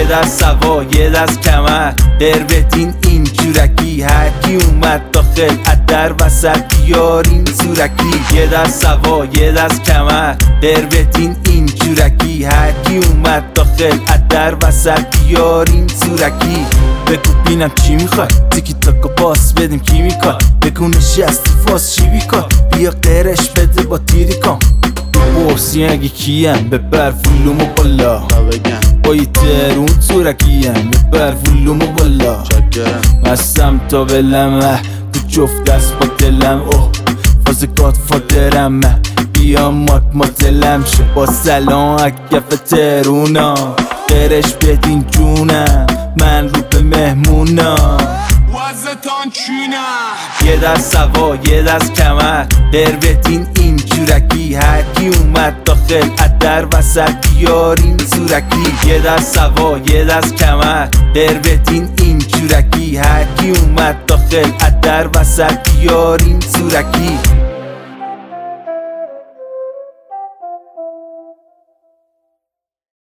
دست سوا یه دست کمر قربتین این جورکی هر کی اومد داخل در وسط بیارین زورکی یه دست سوا یه دست کمر قربتین این جورکی هر کی اومد داخل در وسط بیارین زورکی بگو بینم چی میخوای تیکی تاکو باس بدیم کی میکن بگو نشستی فاس چی بیکن بیا قرش بده با تیری کن بورسی اگه کیم ببر فولومو بالا با یه ترون زورکیم ببر فولومو بالا مستم تا بلمه تو جفت دست با دلم اوه فاز گاد فادرم بیا ماتلم شه با سلام اگف ترونا قرش بدین جونم من رو به مهمونم وزتان چینم یه دست سوا یه دست کمر قربتین این جورکی هر کی اومد داخل در وسط بیارین زورکی یه دست سوا یه دست کمر قربتین این جورکی هر کی اومد داخل در وسط بیارین زورکی